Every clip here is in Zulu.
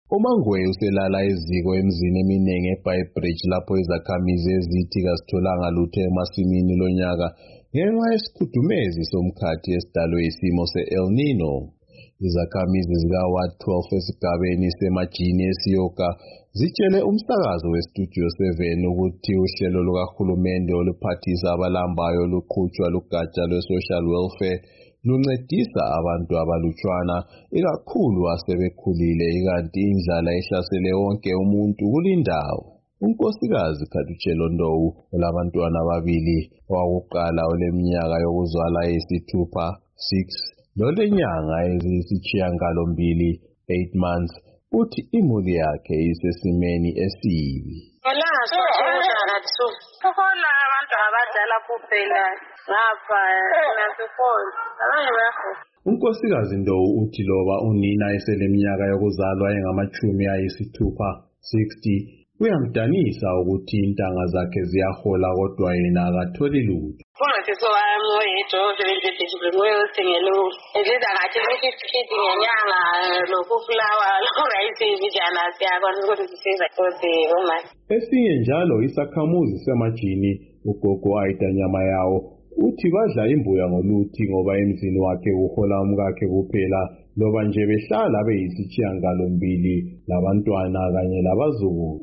uMangwe uselala eziko emzini eminingi eBeitbridge lapho izakhamizi ezithi kazitholanga lutho emasimini lonyaka ngenxa yesikhudumezi somkhathi esidalwe isimo se-El Nino. Izakhamizi zika-Ward 12 esigabeni semajini eSiyoka zitshele umsakazo weStudio 7 ukuthi uhlelo lukahulumende oluphathisa abalambayo luqhutshwa lugatsha lwe-social welfare luncedisa abantu abalutshwana ikakhulu asebekhulile ikanti indlala ihlasele wonke umuntu kulindawo. Unkosikazi Khadutshelo Ndou olabantwana ababili, owakuqala oleminyaka yokuzalwa eyisithupha 6 lolenyanga eziyisishiyagalombili 8 months, uthi imuli yakhe isesimeni esibi. Kukhona abantu abadala kuphela ngapha nasekhona abanye bayahola. Unkosikazi Ndou uthi loba unina eseleminyaka yokuzalwa engamachumi ayisithupha 60 kuyamdanisa ukuthi intanga zakhe ziyahola kodwa yena akatholi lutho. Umasiso wami oyedwa osebenza esibhedlela ngenza ngathi 50 ngenyanga lokufulawa lo-rice bijana siyakwazi ukuthi sisiza kodwa omama. Esinye njalo isakhamuzi semajini ugogo Aida Nyamayawo uthi badla imbuya ngoluthi ngoba emzini wakhe uhola umkakhe kuphela loba nje behlala beyisishiyagalombili labantwana kanye labazukulu.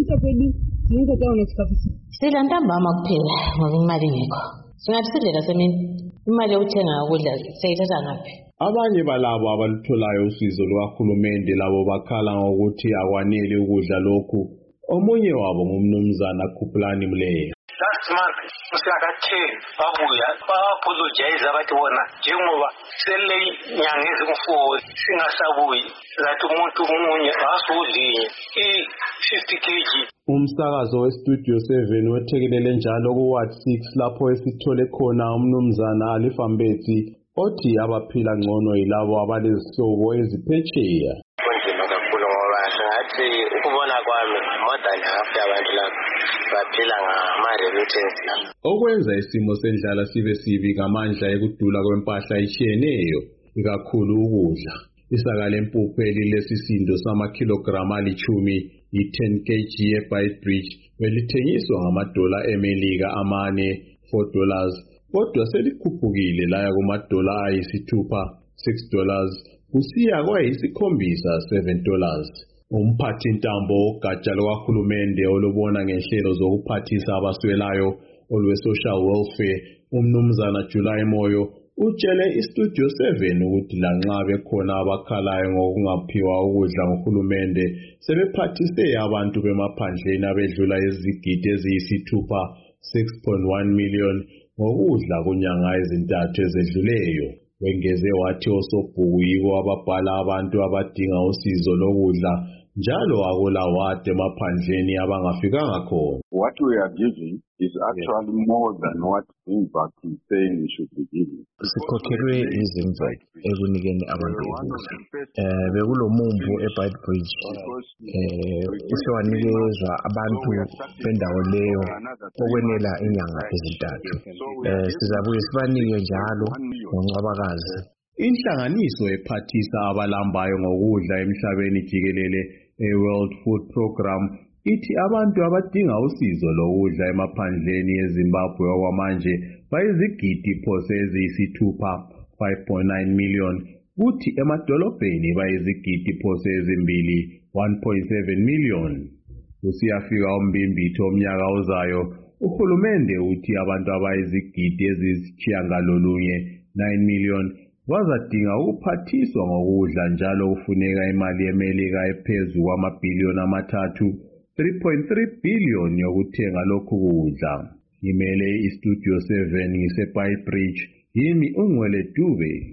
Sidla ntambama kuphela ngoba imali ingekho. Singathi sidlela semini imali yokuthenga ukudla seyithatha ngaphi? Abanye balabo abalutholayo usizo lukahulumende labo bakhala ngokuthi akwanele ukudla lokhu. Omunye wabo ngumnumzana Khuphulani Mleya. Last month mhlaka 10 babuya ba-apologize abathi bona njengoba sele inyanga ezingu-4 singasabuyi lathi umuntu munye asudlinye i-50 kg. Umsakazo weStudio 7 wethekelele njalo kuWard 6 lapho esithole khona umnumzana Alifambetsi othi abaphila ngcono yilabo abalezihlobo eziphetsheya. Kunzima kakhulu ngoba singathi ukubona kwami more than half yabantu lapha baphila ngama-remittance. Okwenza isimo sendlala sibe sibi ngamandla ekudula kwempahla etshiyeneyo ikakhulu ukudla. Isaka lempuphu elilesisindo samakhilogramu ali-10 i-10 kg eBeitbridge belithengiswa ngamadola eMelika amane $4 kodwa selikhuphukile laya kumadola ayisithupha $6 kusiya kwayisikhombisa $7. Umphathi ntambo ogatsha lukahulumende olubona ngenhlelo zokuphathisa abaswelayo olwe-social welfare umnumzana July Moyo utshele iStudio 7 ukuthi lanxa bekhona abakhalayo ngokungaphiwa ukudla nguhulumende sebephathise abantu bemaphandleni abedlula izigidi eziyisithupha 6.1 million ngokudla kunyanga ezintathu ezedluleyo. Wengeze wathi osobhuku yibo ababhala abantu abadinga usizo lokudla njalo akulawade emaphandleni abangafikanga khona. What we are giving is actually more than what Zimbabwe is saying we should be giving. Sikhokhelwe izimvo ekunikeni abantu ukudla. Bekulomumbu eBeitbridge usewanikezwa abantu bendawo leyo okwenela inyanga ezintathu. Sizabuye sibanike njalo ngoNcwabakazi. Inhlanganiso ephathisa abalambayo ngokudla emhlabeni jikelele eWorld Food Program ithi abantu abadinga usizo lokudla emaphandleni eZimbabwe okwamanje bayizigidi phose eziyisithupha 5.9 million kuthi emadolobheni bayizigidi phose ezimbili 1.7 million. Kusiyafika umbimbithi omnyaka ozayo uhulumende uthi abantu abayizigidi eziyisitshiyagalolunye 9 million bazadinga ukuphathiswa ngokudla njalo kufuneka imali yeMelika ephezulu kwamabhiliyoni amathathu 3.3 billion yokuthenga lokhu kudla. Imele iStudio 7 ngiseBeitbridge yimi uNgwele Dube.